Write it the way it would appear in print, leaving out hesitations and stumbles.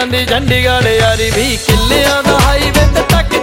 ਜਾਂਦੀ ਚੰਡੀਗੜ੍ਹ ਯਾਰੀ 20 ਕਿੱਲਿਆਂ ਦਾ ਹਾਈਵੇ ਤੇ ਟੱਕ